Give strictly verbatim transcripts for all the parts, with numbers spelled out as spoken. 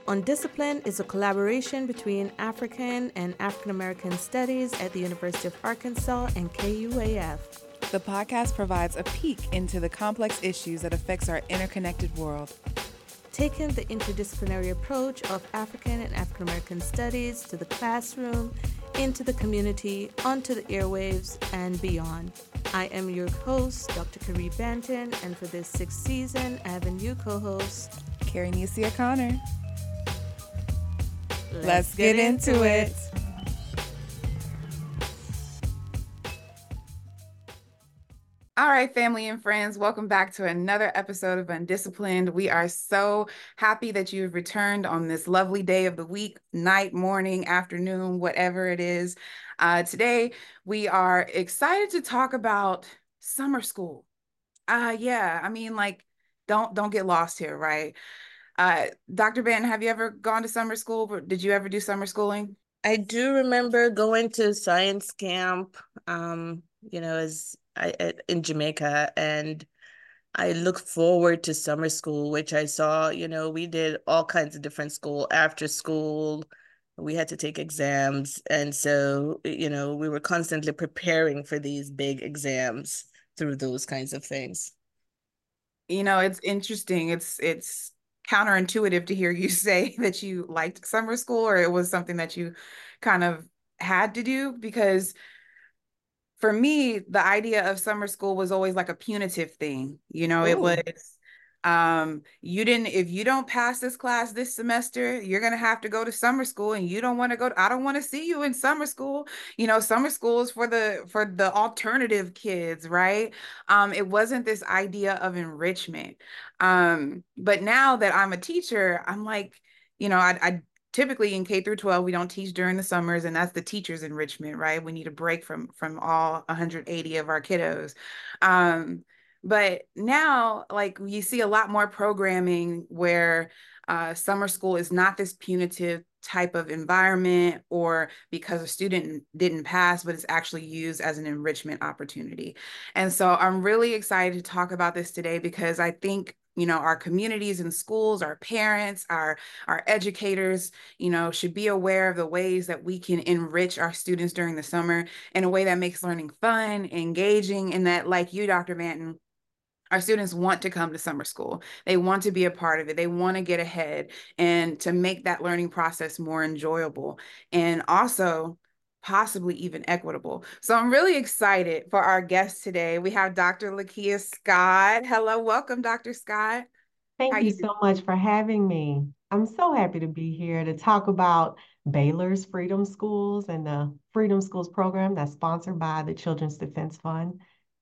Undisciplined is a collaboration between African and African American Studies at the University of Arkansas and K U A F. The podcast provides a peek into the complex issues that affects our interconnected world. Taking the interdisciplinary approach of African and African American Studies to the classroom, into the community, onto the airwaves, and beyond. I am your host, Doctor Carrie Banton, and for this sixth season, I have a new co-host, Carrie Necia Connor. Let's, Let's get, get into it. it. All right, family and friends, welcome back to another episode of Undisciplined. We are so happy that you've returned on this lovely day of the week, night, morning, afternoon, whatever it is. Uh, today, we are excited to talk about summer school. Uh, yeah, I mean, like, don't don't get lost here, right? Uh, Doctor Banton, have you ever gone to summer school? Did you ever do summer schooling? I do remember going to science camp, um, you know, as I, in Jamaica, and I look forward to summer school, which I saw, you know, we did all kinds of different school after school. We had to take exams. And so, you know, we were constantly preparing for these big exams through those kinds of things. You know, it's interesting. It's, it's counterintuitive to hear you say that you liked summer school, or it was something that you kind of had to do, because for me, the idea of summer school was always like a punitive thing. You know, Ooh. It was, um, you didn't, if you don't pass this class this semester, you're going to have to go to summer school, and you don't want to go, to, I don't want to see you in summer school. You know, summer school is for the, for the alternative kids, right? Um, it wasn't this idea of enrichment. Um, but now that I'm a teacher, I'm like, you know, I, I typically in K through twelve, we don't teach during the summers, and that's the teacher's enrichment, right? We need a break from from all one hundred eighty of our kiddos. Um, but now, like, you see a lot more programming where uh, summer school is not this punitive type of environment, or because a student didn't pass, but it's actually used as an enrichment opportunity. And so I'm really excited to talk about this today, because I think, you know, our communities and schools, our parents, our, our educators, you know, should be aware of the ways that we can enrich our students during the summer in a way that makes learning fun, engaging, and that, like you, Doctor Banton, our students want to come to summer school. They want to be a part of it. They want to get ahead and to make that learning process more enjoyable, and also possibly even equitable. So I'm really excited for our guest today. We have Doctor Lakia Scott. Hello, welcome, Doctor Scott. Thank How you you so much for having me. I'm so happy to be here to talk about Baylor's Freedom Schools and the Freedom Schools program that's sponsored by the Children's Defense Fund.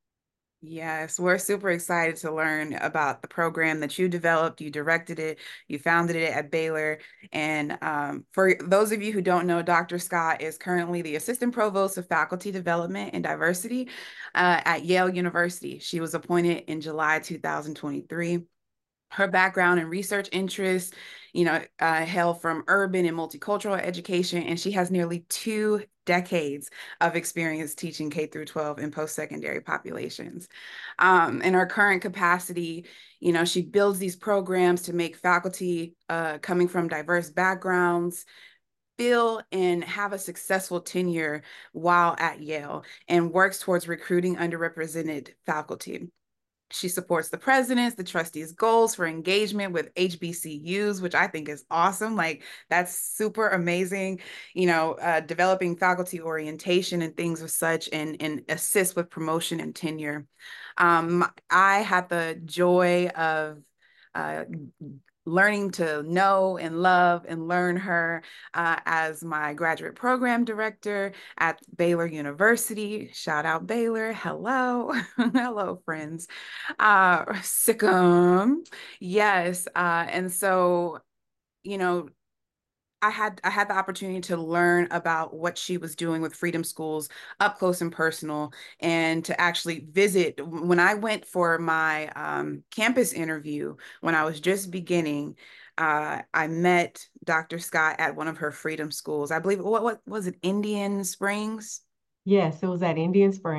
Yes, we're super excited to learn about the program that you developed. You directed it, you founded it at Baylor. And um, for those of you who don't know, Doctor Scott is currently the Assistant Provost of Faculty Development and Diversity uh, at Yale University. She was appointed in July two thousand twenty-three. Her background and research interests, you know, uh, hail from urban and multicultural education, and she has nearly two decades of experience teaching K through twelve in post-secondary populations. Um, in her current capacity, you know, she builds these programs to make faculty uh, coming from diverse backgrounds feel and have a successful tenure while at Yale, and works towards recruiting underrepresented faculty. She supports the president's, the trustees' goals for engagement with H B C Us, which I think is awesome. Like, that's super amazing, you know, uh, developing faculty orientation and things of such, and, and assist with promotion and tenure. Um, I had the joy of uh, learning to know and love and learn her uh, as my graduate program director at Baylor University. Shout out Baylor. Hello. Hello, friends. Uh, Sikkim. Yes. Uh, and so, you know, I had I had the opportunity to learn about what she was doing with Freedom Schools up close and personal, and to actually visit. When I went for my um, campus interview, when I was just beginning, uh, I met Doctor Scott at one of her Freedom Schools. I believe, what, what was it, Indian Springs? Yes, it was at Indian Springs.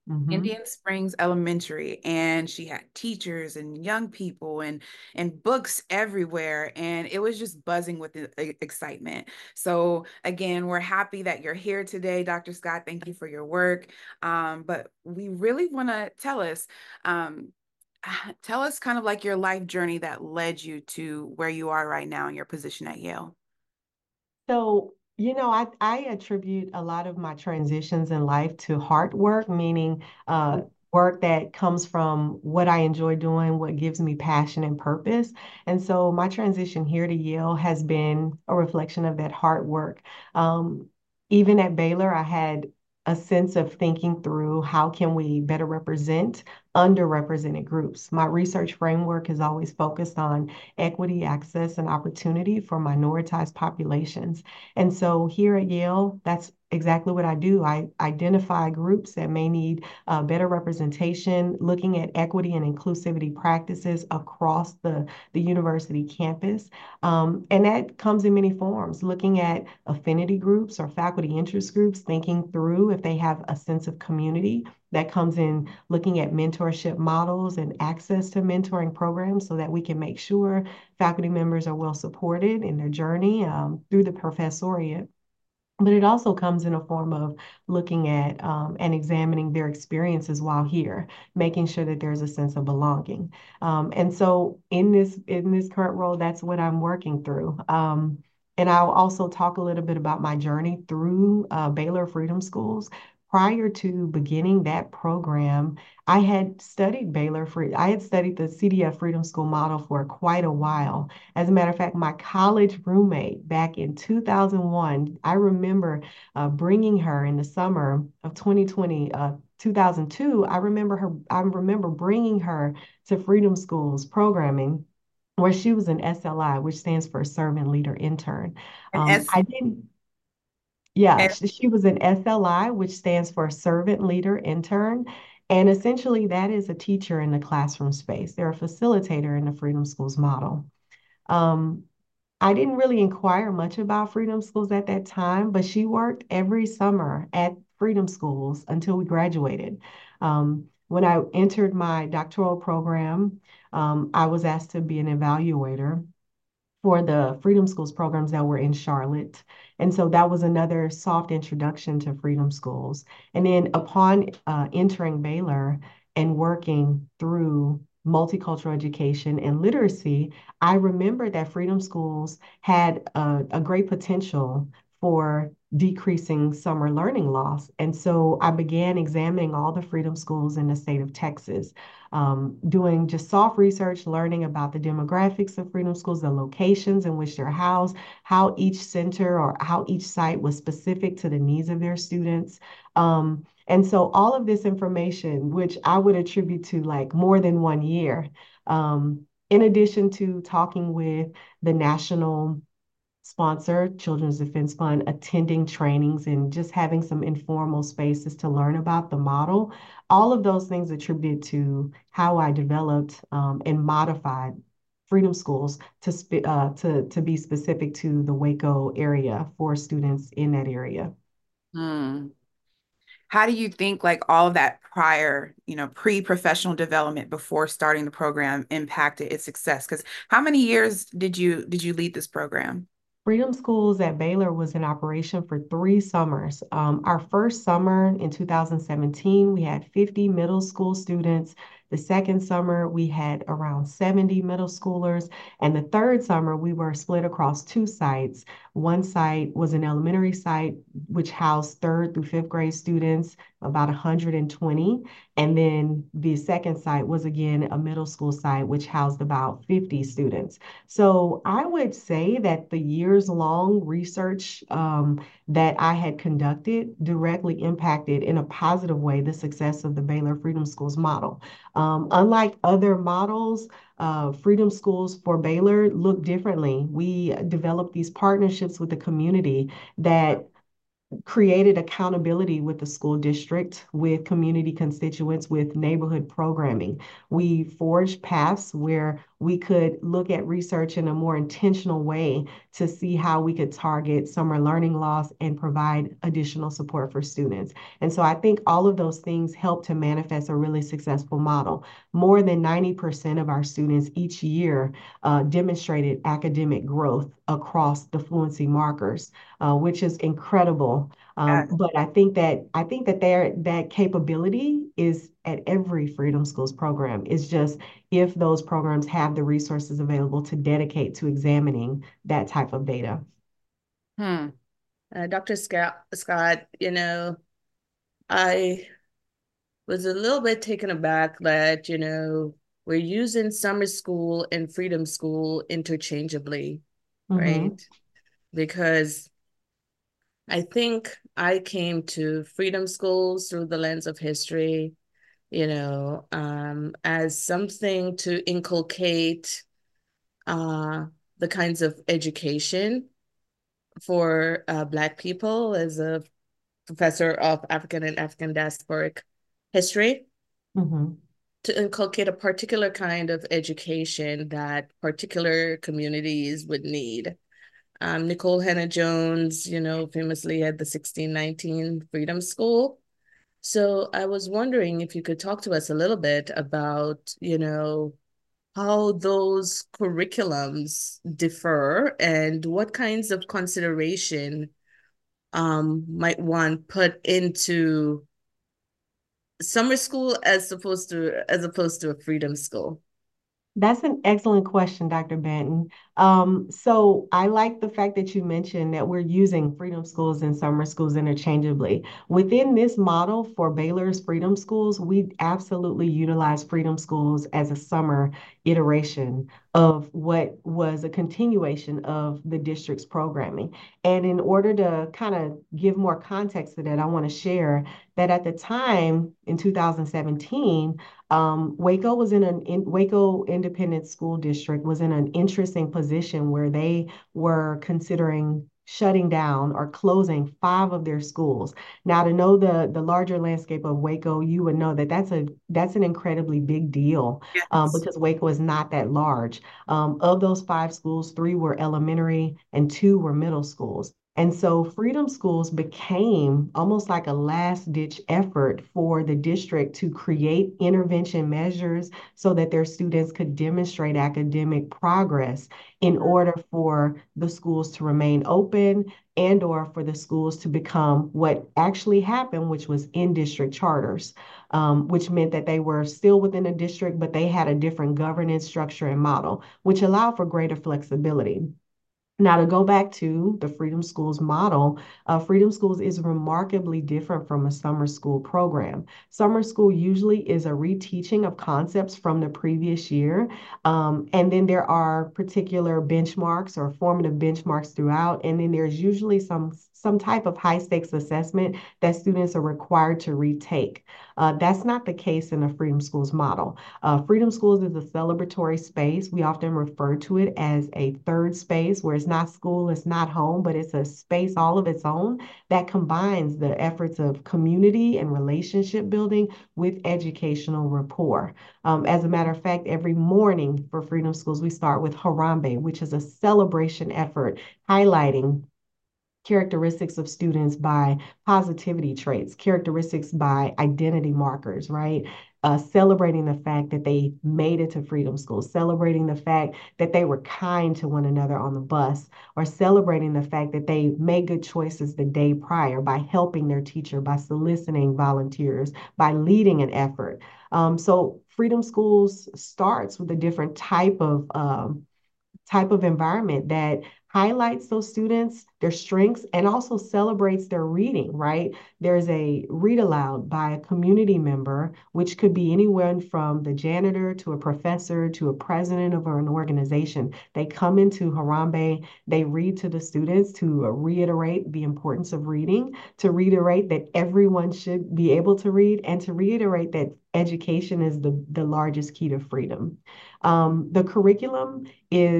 Mm-hmm. Indian Springs Elementary, and she had teachers and young people and and books everywhere, and it was just buzzing with the e- excitement. So again, we're happy that you're here today, Doctor Scott. Thank you for your work. Um, but we really want to tell us, um, tell us kind of like your life journey that led you to where you are right now in your position at Yale. So, you know, I, I attribute a lot of my transitions in life to hard work, meaning uh, work that comes from what I enjoy doing, what gives me passion and purpose. And so my transition here to Yale has been a reflection of that hard work. Um, Even at Baylor, I had a sense of thinking through how can we better represent underrepresented groups. My research framework is always focused on equity, access, and opportunity for minoritized populations. And so here at Yale, that's exactly what I do. I identify groups that may need uh, better representation, looking at equity and inclusivity practices across the, the university campus. Um, and that comes in many forms, looking at affinity groups or faculty interest groups, thinking through if they have a sense of community. That comes in looking at mentorship models and access to mentoring programs so that we can make sure faculty members are well supported in their journey um, through the professoriate. But it also comes in a form of looking at um, and examining their experiences while here, making sure that there's a sense of belonging. Um, and so in this in this current role, that's what I'm working through. Um, and I'll also talk a little bit about my journey through uh, Baylor Freedom Schools. Prior to beginning that program, I had studied Baylor Free. I had studied the C D F Freedom School model for quite a while. As a matter of fact, my college roommate back in two thousand one, I remember uh, bringing her in the summer of twenty twenty, uh, two thousand two. I remember her, I remember bringing her to Freedom Schools programming where she was an S L I, which stands for Servant Leader Intern. And Um, as I didn't, yeah, and, she, she was an S L I, which stands for Servant Leader Intern. And essentially, that is a teacher in the classroom space. They're a facilitator in the Freedom Schools model. Um, I didn't really inquire much about Freedom Schools at that time, but she worked every summer at Freedom Schools until we graduated. Um, when I entered my doctoral program, um, I was asked to be an evaluator for the Freedom Schools programs that were in Charlotte. And so that was another soft introduction to Freedom Schools. And then upon uh, entering Baylor and working through multicultural education and literacy, I remember that Freedom Schools had a, a great potential for decreasing summer learning loss. And so I began examining all the Freedom Schools in the state of Texas, um, doing just soft research, learning about the demographics of Freedom Schools, the locations in which they're housed, how each center or how each site was specific to the needs of their students. Um, and so all of this information, which I would attribute to like more than one year, um, in addition to talking with the national sponsor, Children's Defense Fund, attending trainings and just having some informal spaces to learn about the model. All of those things attribute to how I developed um, and modified Freedom Schools to, spe- uh, to, to be specific to the Waco area for students in that area. hmm, how do you think like all of that prior, you know, pre-professional development before starting the program impacted its success? Because how many years did you did you lead this program? Freedom Schools at Baylor was in operation for three summers. Um, our first summer in two thousand seventeen, we had fifty middle school students. The second summer, we had around seventy middle schoolers. And the third summer, we were split across two sites. One site was an elementary site, which housed third through fifth grade students, about one hundred twenty. And then the second site was again a middle school site, which housed about fifty students. So I would say that the years long research um, that I had conducted directly impacted in a positive way the success of the Baylor Freedom Schools model. Um, unlike other models, uh, Freedom Schools for Baylor look differently. We developed these partnerships with the community that created accountability with the school district, with community constituents, with neighborhood programming. We forged paths where we could look at research in a more intentional way to see how we could target summer learning loss and provide additional support for students. And so I think all of those things help to manifest a really successful model. More than ninety percent of our students each year uh, demonstrated academic growth across the fluency markers, uh, which is incredible. Um, but I think that I think that there that capability is at every Freedom Schools program. It's just if those programs have the resources available to dedicate to examining that type of data. Hmm. Uh, doctor Scott, Scott, you know, I was a little bit taken aback that, you know, we're using summer school and freedom school interchangeably, Mm-hmm. right? Because I think I came to freedom schools through the lens of history, you know, um, as something to inculcate uh, the kinds of education for uh, Black people as a professor of African and African diasporic history, Mm-hmm. to inculcate a particular kind of education that particular communities would need. Um, Nicole Hannah Jones, you know, famously had the sixteen nineteen Freedom School. So I was wondering if you could talk to us a little bit about, you know, how those curriculums differ and what kinds of consideration um, might one put into summer school as opposed to as opposed to a freedom school. That's an excellent question, Doctor Benton. Um, so I like the fact that you mentioned that we're using freedom schools and summer schools interchangeably. Within this model for Baylor's freedom schools, we absolutely utilize freedom schools as a summer iteration of what was a continuation of the district's programming. And in order to kind of give more context to that, I want to share that at the time in two thousand seventeen, um, Waco was in an in, Waco Independent School District was in an interesting position where they were considering shutting down or closing five of their schools. Now, to know the the larger landscape of Waco, you would know that that's a that's an incredibly big deal um, Yes. because Waco is not that large. Um, of those five schools, three were elementary and two were middle schools. And so Freedom Schools became almost like a last ditch effort for the district to create intervention measures so that their students could demonstrate academic progress in order for the schools to remain open and or for the schools to become what actually happened, which was in-district charters, um, which meant that they were still within a district, but they had a different governance structure and model, which allowed for greater flexibility. Now, to go back to the Freedom Schools model, uh, Freedom Schools is remarkably different from a summer school program. Summer school usually is a reteaching of concepts from the previous year. Um, and then there are particular benchmarks or formative benchmarks throughout. And then there's usually some, some type of high stakes assessment that students are required to retake. Uh, that's not the case in the Freedom Schools model. Uh, Freedom Schools is a celebratory space. We often refer to it as a third space where it's not school, it's not home, but it's a space all of its own that combines the efforts of community and relationship building with educational rapport. Um, as a matter of fact, every morning for Freedom Schools, we start with Harambe, which is a celebration effort highlighting characteristics of students by positivity traits, characteristics by identity markers, right? Uh, celebrating the fact that they made it to Freedom School, celebrating the fact that they were kind to one another on the bus, or celebrating the fact that they made good choices the day prior by helping their teacher, by soliciting volunteers, by leading an effort. Um, so Freedom Schools starts with a different type of um, type of environment that highlights those students, their strengths, and also celebrates their reading, right? There's a read aloud by a community member, which could be anyone from the janitor to a professor to a president of an organization. They come into Harambe, they read to the students to reiterate the importance of reading, to reiterate that everyone should be able to read, and to reiterate that education is the, the largest key to freedom. Um, the curriculum is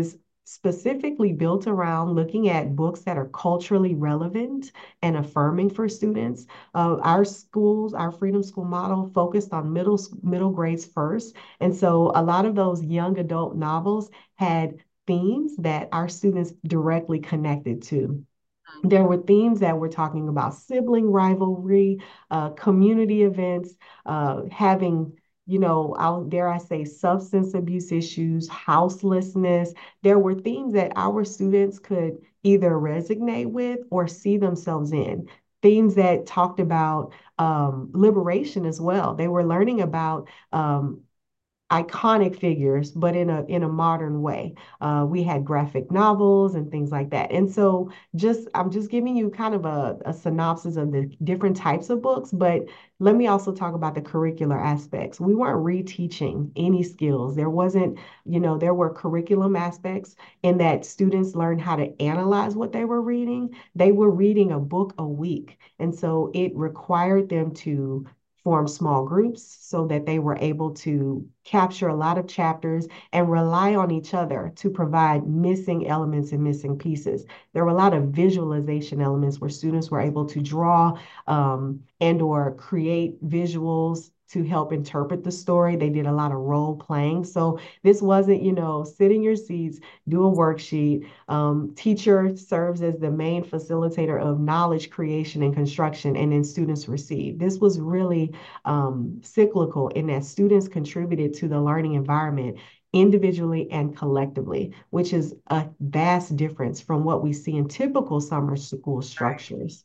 specifically built around looking at books that are culturally relevant and affirming for students. Uh, our schools, our Freedom School model focused on middle middle grades first. And so a lot of those young adult novels had themes that our students directly connected to. There were themes that were talking about sibling rivalry, uh, community events, uh, having, you know, out dare I say, substance abuse issues, houselessness. There were themes that our students could either resonate with or see themselves in. Themes that talked about um, liberation as well. They were learning about um, iconic figures, but in a in a modern way. Uh, we had graphic novels and things like that. And so just I'm just giving you kind of a, a synopsis of the different types of books, but let me also talk about the curricular aspects. We weren't reteaching any skills. There wasn't, you know, there were curriculum aspects in that students learned how to analyze what they were reading. They were reading a book a week. And so it required them to form small groups so that they were able to capture a lot of chapters and rely on each other to provide missing elements and missing pieces. There were a lot of visualization elements where students were able to draw um, and or create visuals to help interpret the story. They did a lot of role playing. So this wasn't, you know, sit in your seats, do a worksheet. Um, teacher serves as the main facilitator of knowledge creation and construction, and then students receive. This was really um, cyclical in that students contributed to the learning environment individually and collectively, which is a vast difference from what we see in typical summer school Right. structures.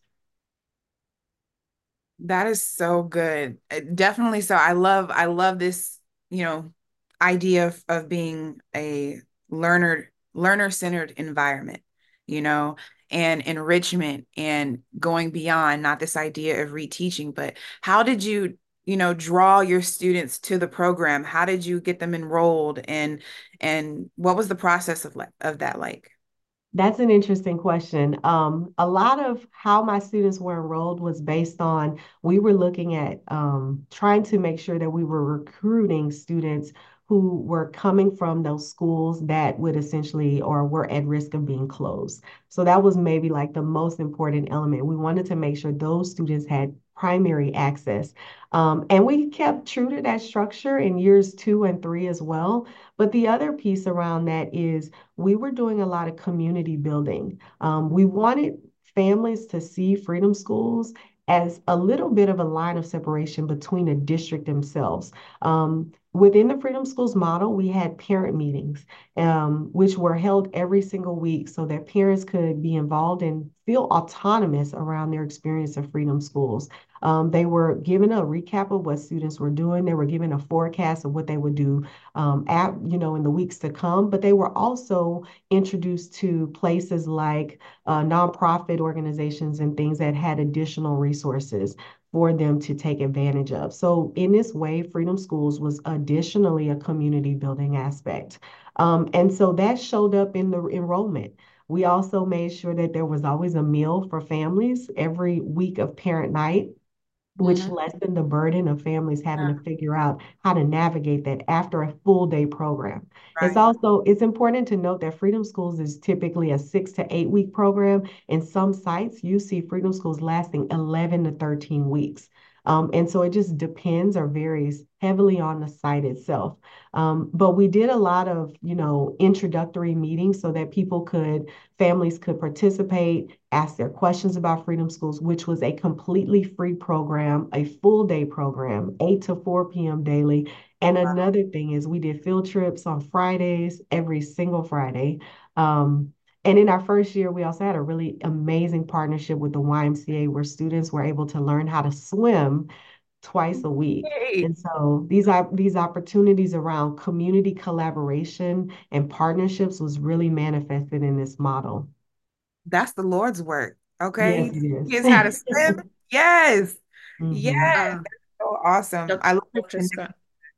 That is so good. Uh, Definitely so. I love I love this, you know, idea of, of being a learner learner-centered environment, you know, and enrichment and going beyond, not this idea of reteaching, but how did you, you know, draw your students to the program? How did you get them enrolled and and what was the process of like of that like? That's an interesting question. Um, a lot of how my students were enrolled was based on we were looking at um, trying to make sure that we were recruiting students who were coming from those schools that would essentially or were at risk of being closed. So that was maybe like the most important element. We wanted to make sure those students had primary access. Um, and we kept true to that structure in years two and three as well. But the other piece around that is we were doing a lot of community building. Um, we wanted families to see freedom schools as a little bit of a line of separation between a district themselves. Um, within the Freedom Schools model, we had parent meetings, um, which were held every single week so that parents could be involved and feel autonomous around their experience of Freedom Schools. Um, they were given a recap of what students were doing. They were given a forecast of what they would do um, at, you know, in the weeks to come, but they were also introduced to places like uh, nonprofit organizations and things that had additional resources for them to take advantage of. So in this way, Freedom Schools was additionally a community building aspect. Um, and so that showed up in the enrollment. We also made sure that there was always a meal for families every week of parent night, which Mhm. lessened the burden of families having to figure out how to navigate that after a full day program. It's Right. also it's important to note that Freedom Schools is typically a six to eight week program. In some sites, you see Freedom Schools lasting eleven to thirteen weeks. Um, and so it just depends or varies heavily on the site itself. Um, but we did a lot of, you know, introductory meetings so that people could, families could participate, ask their questions about Freedom Schools, which was a completely free program, a full day program, eight to four p m daily. And another thing is we did field trips on Fridays, every single Friday. Um, and in our first year, we also had a really amazing partnership with the Y M C A where students were able to learn how to swim twice a week. Hey, And so these are these opportunities around community collaboration and partnerships was really manifested in this model. that's the Lord's work. Yes, Okay. it is. Kids how to swim. Yes. Yes. hmm Uh, So awesome. I love the doctor connection Scott,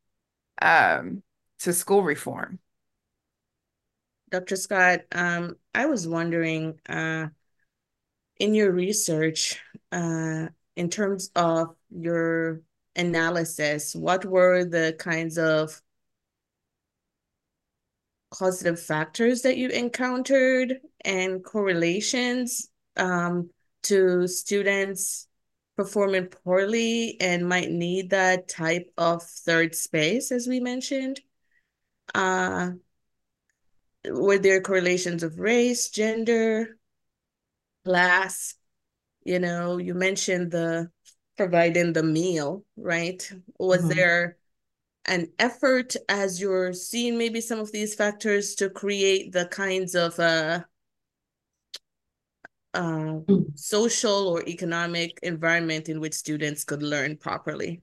um to school reform. doctor Scott, um, I was wondering, uh, in your research, uh, in terms of your analysis, what were the kinds of causative factors that you encountered and correlations um, to students performing poorly and might need that type of third space, as we mentioned? Uh, were there correlations of race, gender, class? You know, you mentioned the providing the meal, right? Was Mhm. there an effort as you're seeing maybe some of these factors to create the kinds of uh, uh, social or economic environment in which students could learn properly?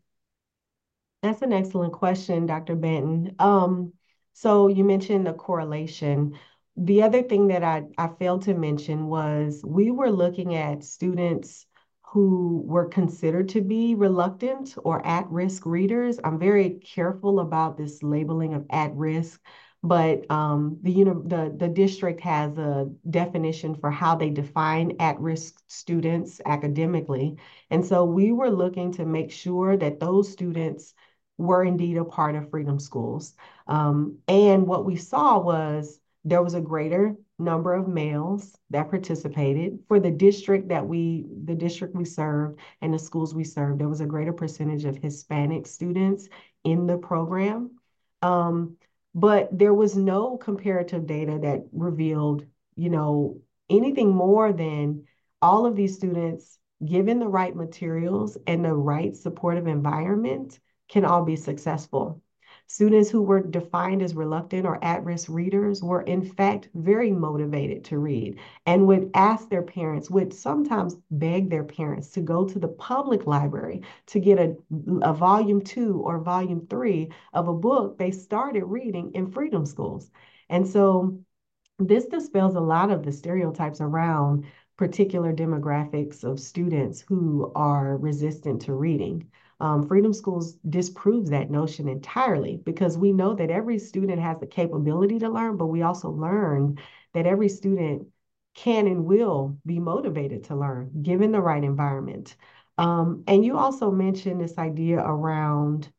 That's an excellent question, Doctor Benton. Um, so you mentioned the correlation. The other thing that I, I failed to mention was we were looking at students who were considered to be reluctant or at-risk readers. I'm very careful about this labeling of at risk, but um, the, uni the, the district has a definition for how they define at-risk students academically. And so we were looking to make sure that those students were indeed a part of Freedom Schools. Um, and what we saw was there was a greater number of males that participated for the district that we, the district we served and the schools we served. There was a greater percentage of Hispanic students in the program. Um, but there was no comparative data that revealed, you know, anything more than all of these students, given the right materials and the right supportive environment, can all be successful. Students who were defined as reluctant or at-risk readers were in fact very motivated to read and would ask their parents, would sometimes beg their parents to go to the public library to get a, a volume two or volume three of a book they started reading in Freedom Schools. And so this dispels a lot of the stereotypes around particular demographics of students who are resistant to reading. Um, Freedom Schools disproves that notion entirely because we know that every student has the capability to learn, but we also learn that every student can and will be motivated to learn given the right environment. Um, and you also mentioned this idea around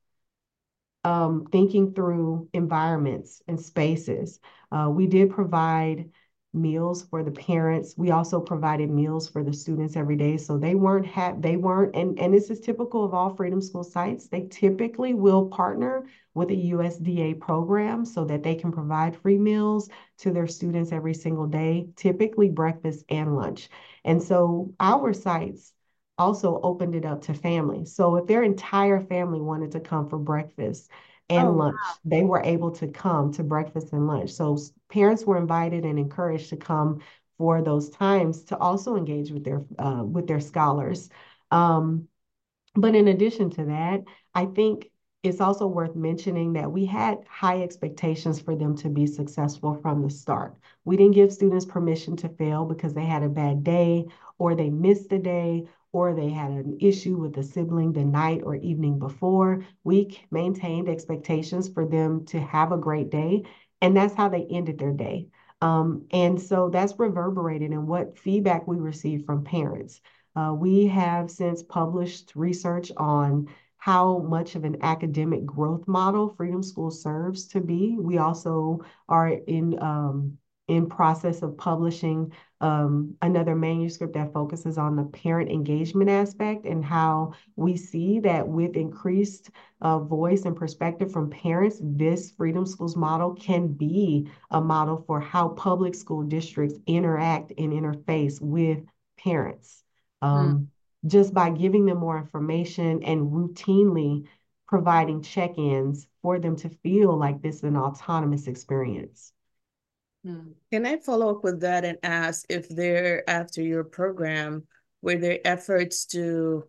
um, thinking through environments and spaces. Uh, we did provide meals for the parents. We also provided meals for the students every day. So they weren't have they weren't, and, and this is typical of all Freedom School sites. They typically will partner with a U S D A program so that they can provide free meals to their students every single day, typically breakfast and lunch. And so our sites also opened it up to families. So if their entire family wanted to come for breakfast and Oh, lunch, they were able to come to breakfast and lunch. So parents were invited and encouraged to come for those times to also engage with their uh, with their scholars. Um, but in addition to that, I think it's also worth mentioning that we had high expectations for them to be successful from the start. We didn't give students permission to fail because they had a bad day or they missed a day or they had an issue with a sibling the night or evening before. We maintained expectations for them to have a great day, and that's how they ended their day. Um, and so that's reverberated in what feedback we received from parents. Uh, we have since published research on how much of an academic growth model Freedom School serves to be. We also are in um, in process of publishing um, another manuscript that focuses on the parent engagement aspect and how we see that with increased uh, voice and perspective from parents, this Freedom Schools model can be a model for how public school districts interact and interface with parents. mm, Um, just by giving them more information and routinely providing check-ins for them to feel like this is an autonomous experience. mm. Can I follow up with that and ask if there, after your program, were there efforts to,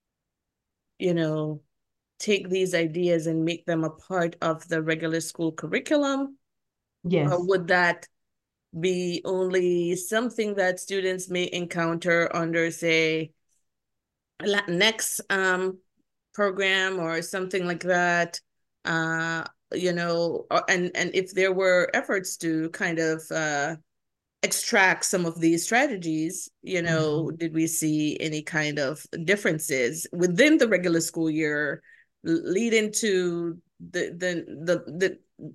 you know, take these ideas and make them a part of the regular school curriculum? Or Yes. would that be only something that students may encounter under, say, Latinx um, program or something like that? Uh, you know, or, and and if there were efforts to kind of uh, extract some of these strategies, you know, Mhm. did we see any kind of differences within the regular school year leading to the the the the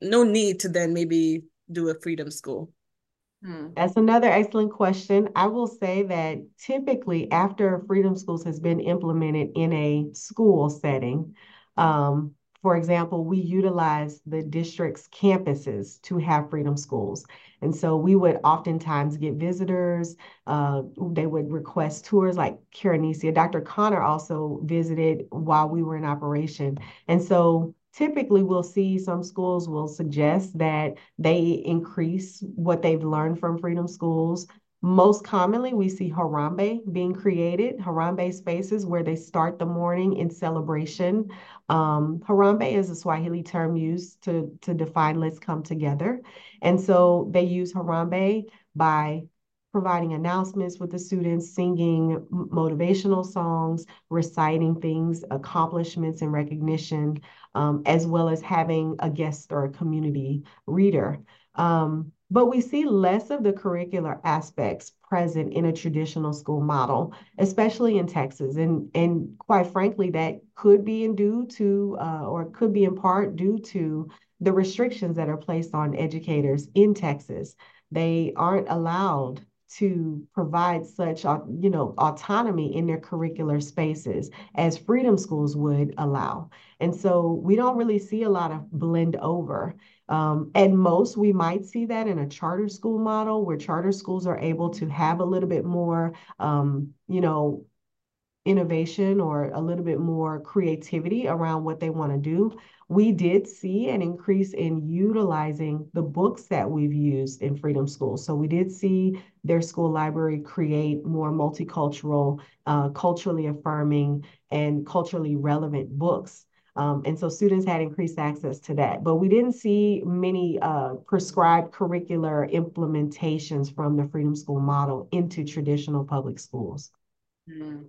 no need to then maybe do a freedom school? Hmm. That's another excellent question. I will say that typically after Freedom Schools has been implemented in a school setting, um, for example, we utilize the district's campuses to have Freedom Schools. And so we would oftentimes get visitors. Uh, they would request tours like Karanesia. Doctor Connor also visited while we were in operation. And so typically we'll see some schools will suggest that they increase what they've learned from Freedom Schools. Most commonly, we see Harambe being created, Harambe spaces where they start the morning in celebration. Um, Harambe is a Swahili term used to, to define let's come together. And so they use Harambe by providing announcements with the students, singing motivational songs, reciting things, accomplishments, and recognition, um, as well as having a guest or a community reader. Um, but we see less of the curricular aspects present in a traditional school model, especially in Texas. And, and quite frankly, that could be in due to, uh, or could be in part due to the restrictions that are placed on educators in Texas. They aren't allowed to provide such, you know, autonomy in their curricular spaces as freedom schools would allow. And so we don't really see a lot of blend over. Um, at most, we might see that in a charter school model where charter schools are able to have a little bit more, um, you know, innovation or a little bit more creativity around what they want to do. We did see an increase in utilizing the books that we've used in Freedom School. So we did see their school library create more multicultural, uh, culturally affirming, and culturally relevant books. Um, and so students had increased access to that. But we didn't see many uh, prescribed curricular implementations from the Freedom School model into traditional public schools. Hmm.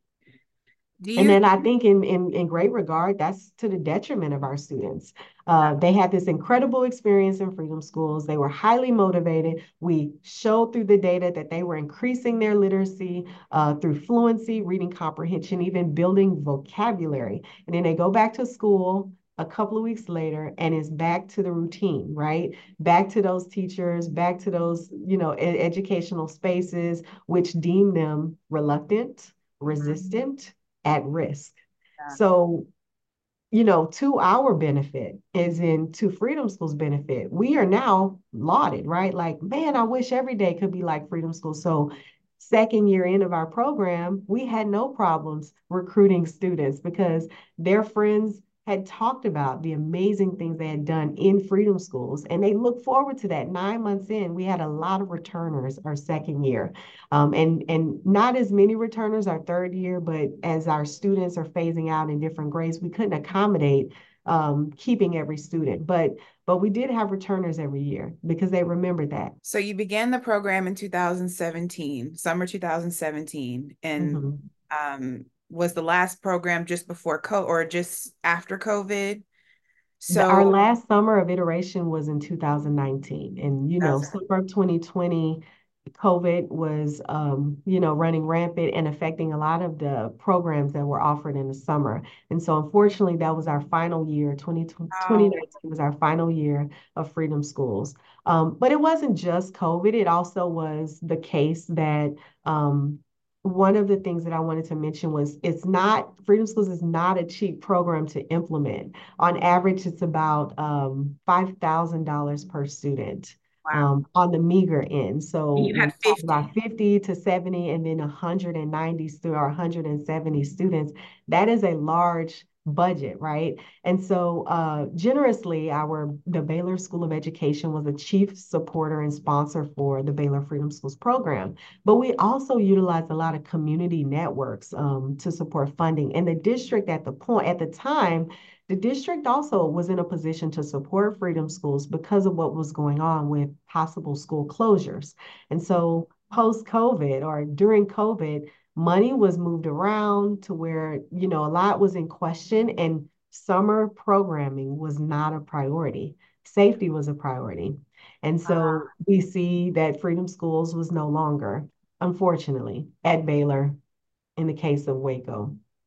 Do And you then I think in, in, in great regard, that's to the detriment of our students. Uh, they had this incredible experience in Freedom Schools. They were highly motivated. We showed through the data that they were increasing their literacy uh, through fluency, reading comprehension, even building vocabulary. And then they go back to school a couple of weeks later and it's back to the routine, right? Back to those teachers, back to those, you know, ed educational spaces, which deem them reluctant, resistant, at risk. Yeah. So, you know, to our benefit, as in to Freedom School's benefit, we are now lauded, right? Like, man, I wish every day could be like Freedom School. So, second year in of our program, we had no problems recruiting students because their friends had talked about the amazing things they had done in Freedom Schools. And they look forward to that. Nine months in, we had a lot of returners our second year. Um, and, and not as many returners our third year, but as our students are phasing out in different grades, we couldn't accommodate um, keeping every student. But but we did have returners every year because they remembered that. So you began the program in two thousand seventeen, summer two thousand seventeen, and Mhm. um, was the last program just before co or just after COVID? The, our So last summer of iteration was in two thousand nineteen. And, you know, that's summer of twenty twenty, COVID was, um, you know, running rampant and affecting a lot of the programs that were offered in the summer. And so, unfortunately, that was our final year. twenty wow. twenty nineteen was our final year of Freedom Schools. Um, but it wasn't just COVID. It also was the case that um, one of the things that I wanted to mention was it's not, Freedom Schools is not a cheap program to implement. On average, it's about um, five thousand dollars per student Wow. um, on the meager end. So And you when had we talk fifty. about fifty to seventy and then one hundred ninety stu- or one hundred seventy students, that is a large budget, right? And so uh, generously, our the Baylor School of Education was a chief supporter and sponsor for the Baylor Freedom Schools program. But we also utilized a lot of community networks um, to support funding. And the district at the point at the time, the district also was in a position to support Freedom Schools because of what was going on with possible school closures. And so post-COVID or during COVID, money was moved around to where, you know, a lot was in question and summer programming was not a priority. Safety was a priority. And so we see that Freedom Schools was no longer, unfortunately, at Baylor in the case of Waco.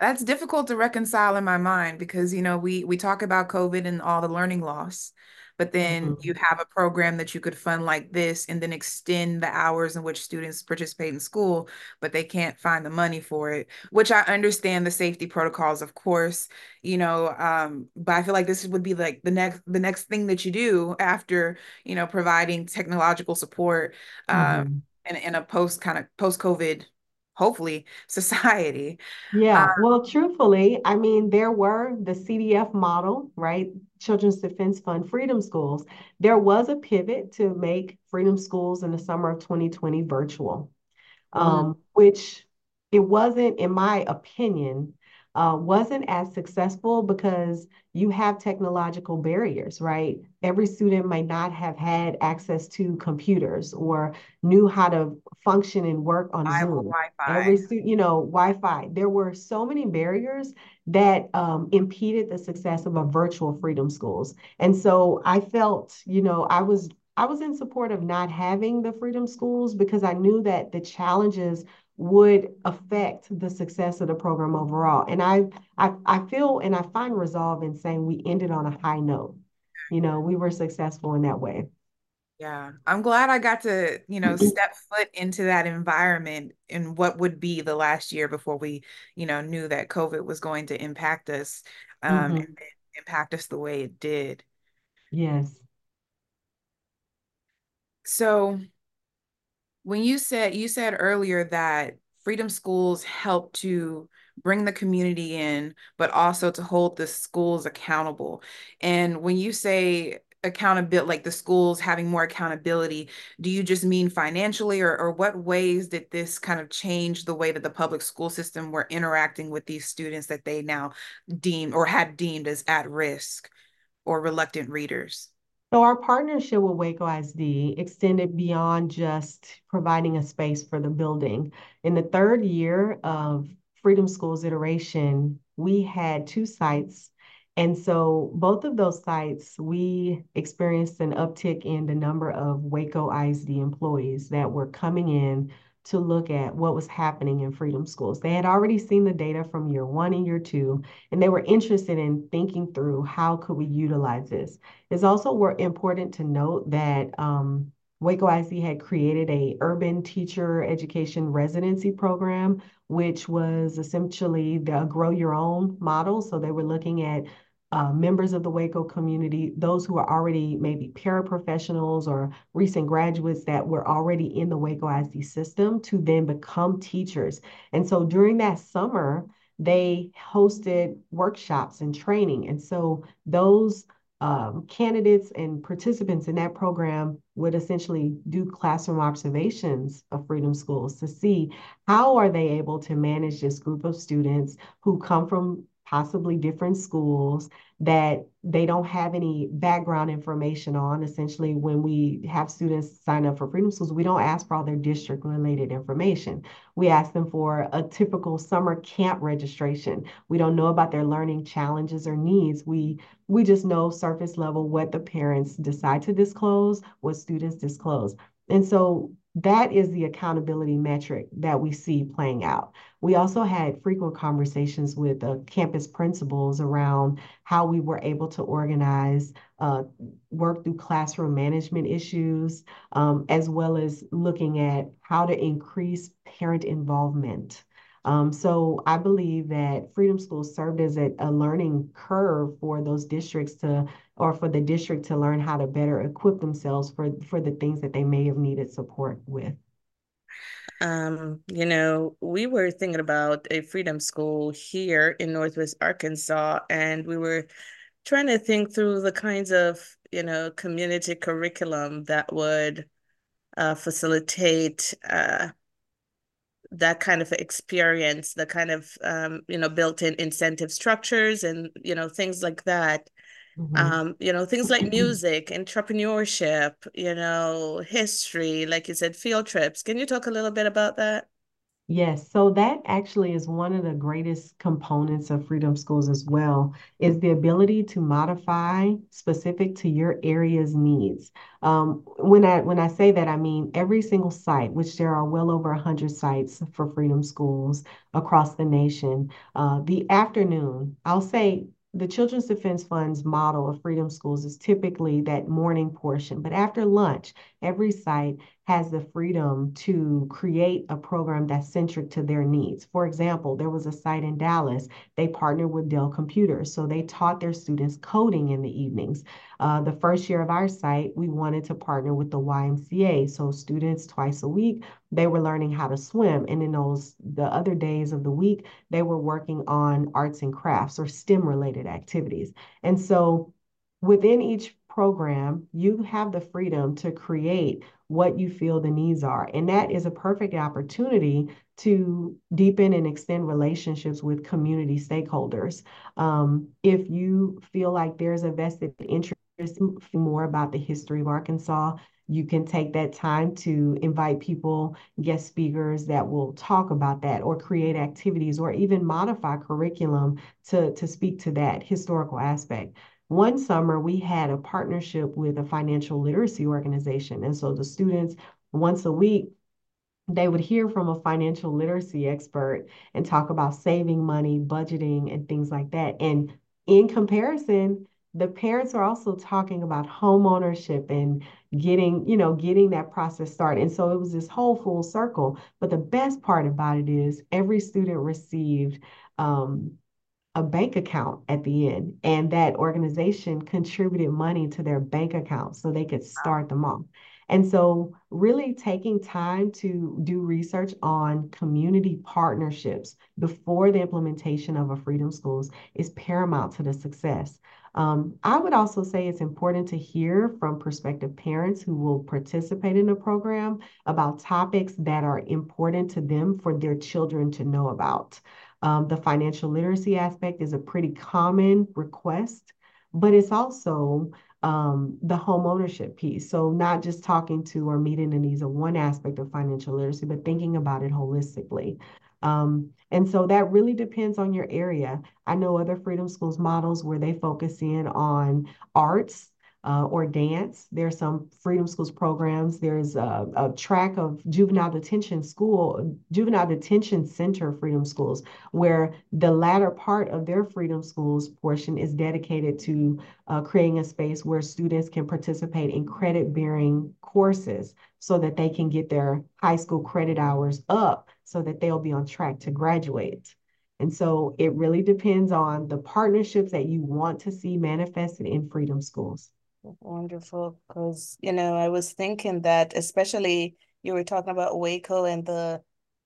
That's difficult to reconcile in my mind because, you know, we we talk about COVID and all the learning loss, but then you Mhm. have a program that you could fund like this and then extend the hours in which students participate in school, but they can't find the money for it, which I understand the safety protocols, of course, you know, um, but I feel like this would be like the next the next thing that you do after, you know, providing technological support um Mhm. in, in a post kind of post-COVID, hopefully, society. Yeah, well, truthfully, I mean, there were the C D F model, right? Children's Defense Fund Freedom Schools. There was a pivot to make Freedom Schools in the summer of twenty twenty virtual, Mm. um, which it wasn't, in my opinion, uh, wasn't as successful because you have technological barriers, right? Every student might not have had access to computers or knew how to function and work on Reliable Zoom. Every Wi-Fi. student, you know, Wi-Fi. There were so many barriers that um, impeded the success of a virtual freedom schools. And so I felt, you know, I was I was in support of not having the freedom schools because I knew that the challenges would affect the success of the program overall. And I, I, I feel and I find resolve in saying we ended on a high note. You know, we were successful in that way. Yeah, I'm glad I got to, you know, step foot into that environment in what would be the last year before we, you know, knew that COVID was going to impact us, um, and Hmm. then impact us the way it did. Yes. So when you said you said earlier that Freedom Schools help to bring the community in, but also to hold the schools accountable. And when you say accountability, like the schools having more accountability, do you just mean financially, or, or what ways did this kind of change the way that the public school system were interacting with these students that they now deemed or had deemed as at risk or reluctant readers? So our partnership with Waco I S D extended beyond just providing a space for the building. In the third year of Freedom Schools iteration, we had two sites. And so both of those sites, we experienced an uptick in the number of Waco I S D employees that were coming in to look at what was happening in Freedom Schools. They had already seen the data from year one and year two, and they were interested in thinking through how could we utilize this. It's also important to note that um, Waco I S D had created a urban teacher education residency program, which was essentially the grow your own model. So they were looking at uh, members of the Waco community, those who are already maybe paraprofessionals or recent graduates that were already in the Waco I S D system to then become teachers. And so during that summer, they hosted workshops and training. And so those um, candidates and participants in that program would essentially do classroom observations of Freedom Schools to see how are they able to manage this group of students who come from possibly different schools that they don't have any background information on. Essentially, when we have students sign up for Freedom Schools, we don't ask for all their district related information. We ask them for a typical summer camp registration. We don't know about their learning challenges or needs. We we just know surface level what the parents decide to disclose, what students disclose. And so that is the accountability metric that we see playing out. We also had frequent conversations with the uh, campus principals around how we were able to organize, uh, work through classroom management issues, um, as well as looking at how to increase parent involvement. Um, so I believe that Freedom Schools served as a, a learning curve for those districts to, or for the district to learn how to better equip themselves for, for the things that they may have needed support with. Um, you know, we were thinking about a freedom school here in Northwest Arkansas, and we were trying to think through the kinds of, you know, community curriculum that would uh, facilitate uh, that kind of experience, the kind of, um, you know, built-in incentive structures and, you know, things like that. Mhm. Um, you know, things like music, entrepreneurship, you know, history, like you said, field trips. Can you talk a little bit about that? Yes, so that actually is one of the greatest components of Freedom Schools as well, is the ability to modify specific to your area's needs. Um, when I when I say that, I mean every single site, which there are well over one hundred sites for Freedom Schools across the nation. Uh, the afternoon, I'll say the Children's Defense Fund's model of Freedom Schools is typically that morning portion, but after lunch, every site has the freedom to create a program that's centric to their needs. For example, there was a site in Dallas, they partnered with Dell Computers. So they taught their students coding in the evenings. Uh, the first year of our site, we wanted to partner with the Y M C A. So students twice a week, they were learning how to swim. And in those, the other days of the week, they were working on arts and crafts or STEM related activities. And so within each program, you have the freedom to create what you feel the needs are. And that is a perfect opportunity to deepen and extend relationships with community stakeholders. Um, if you feel like there's a vested interest more about the history of Arkansas, you can take that time to invite people, guest speakers that will talk about that or create activities or even modify curriculum to, to speak to that historical aspect. One summer, we had a partnership with a financial literacy organization. And so the students, once a week, they would hear from a financial literacy expert and talk about saving money, budgeting, and things like that. And in comparison, the parents are also talking about home ownership and getting, you know, getting that process started. And so it was this whole full circle. But the best part about it is every student received um, a bank account at the end, and that organization contributed money to their bank account so they could start them off. And so, really taking time to do research on community partnerships before the implementation of a Freedom Schools is paramount to the success. Um, I would also say it's important to hear from prospective parents who will participate in the program about topics that are important to them for their children to know about. Um, the financial literacy aspect is a pretty common request, but it's also um, the home ownership piece. So not just talking to or meeting the needs of one aspect of financial literacy, but thinking about it holistically. Um, and so that really depends on your area. I know other Freedom Schools models where they focus in on arts uh, or dance. There's some Freedom Schools programs. There's a, a track of juvenile detention school, juvenile detention center Freedom Schools, where the latter part of their Freedom Schools portion is dedicated to uh, creating a space where students can participate in credit-bearing courses so that they can get their high school credit hours up so that they'll be on track to graduate. And so it really depends on the partnerships that you want to see manifested in Freedom Schools. Wonderful, because you know, I was thinking that especially you were talking about Waco and the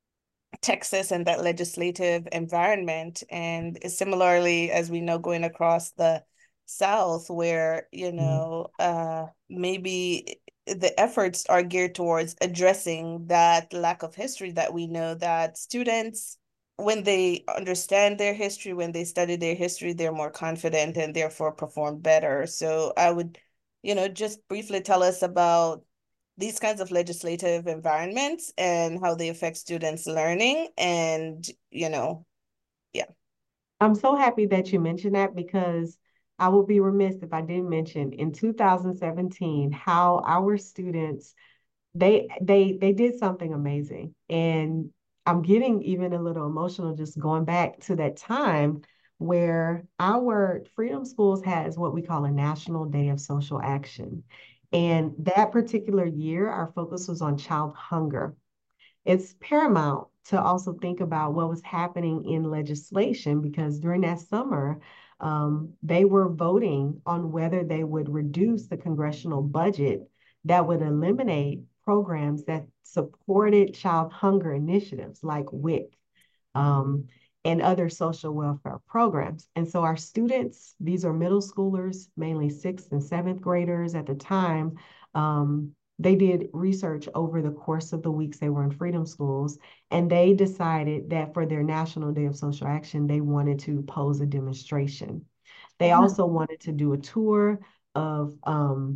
Texas and that legislative environment, and similarly, as we know, going across the South, where you Mhm. know, uh, maybe the efforts are geared towards addressing that lack of history that we know that students, when they understand their history, when they study their history, they're more confident and therefore perform better. So I would, you know, just briefly tell us about these kinds of legislative environments and how they affect students' learning. And, you know, yeah. I'm so happy that you mentioned that because I would be remiss if I didn't mention in two thousand seventeen how our students they they they did something amazing. And I'm getting even a little emotional just going back to that time where our Freedom Schools has what we call a National Day of Social Action. And that particular year, our focus was on child hunger. It's paramount to also think about what was happening in legislation because during that summer, um, they were voting on whether they would reduce the congressional budget that would eliminate programs that supported child hunger initiatives like WIC um, and other social welfare programs. And so our students, these are middle schoolers, mainly sixth and seventh graders at the time, um, they did research over the course of the weeks they were in Freedom Schools, and they decided that for their National Day of Social Action, they wanted to pose a demonstration. They also wanted to do a tour of um,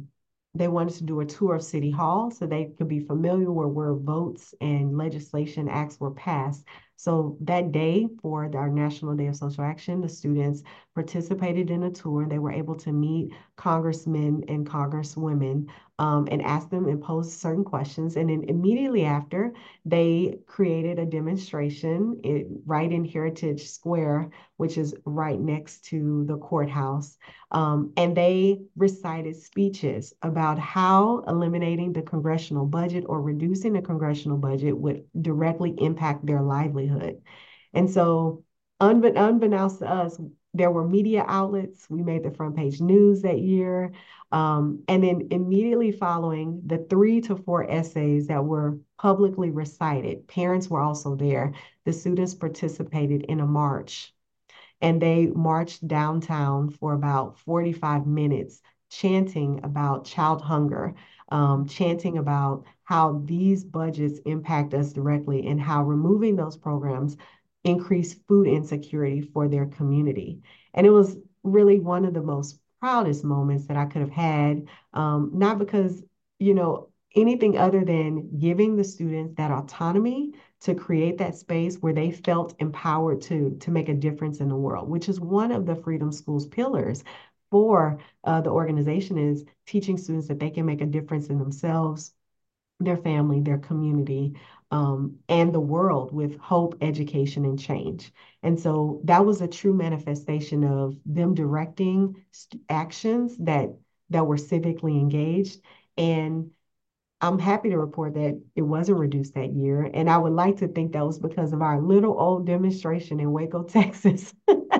They wanted to do a tour of City Hall so they could be familiar with where votes and legislation acts were passed. So that day for our National Day of Social Action, the students participated in a tour. They were able to meet congressmen and congresswomen um, and ask them and pose certain questions. And then immediately after, they created a demonstration it, right in Heritage Square, which is right next to the courthouse. Um, and they recited speeches about how eliminating the congressional budget or reducing the congressional budget would directly impact their livelihood. And so, unbe unbeknownst to us, there were media outlets. We made the front page news that year. Um, and then immediately following the three to four essays that were publicly recited, parents were also there. The students participated in a march and they marched downtown for about forty-five minutes, chanting about child hunger, um, chanting about how these budgets impact us directly and how removing those programs increase food insecurity for their community. And it was really one of the most proudest moments that I could have had, um, not because, you know, anything other than giving the students that autonomy to create that space where they felt empowered to to make a difference in the world, which is one of the Freedom Schools pillars for uh, the organization is teaching students that they can make a difference in themselves, their family, their community, um, and the world with hope, education, and change. And so that was a true manifestation of them directing actions that that were civically engaged. And I'm happy to report that it wasn't reduced that year. And I would like to think that was because of our little old demonstration in Waco, Texas.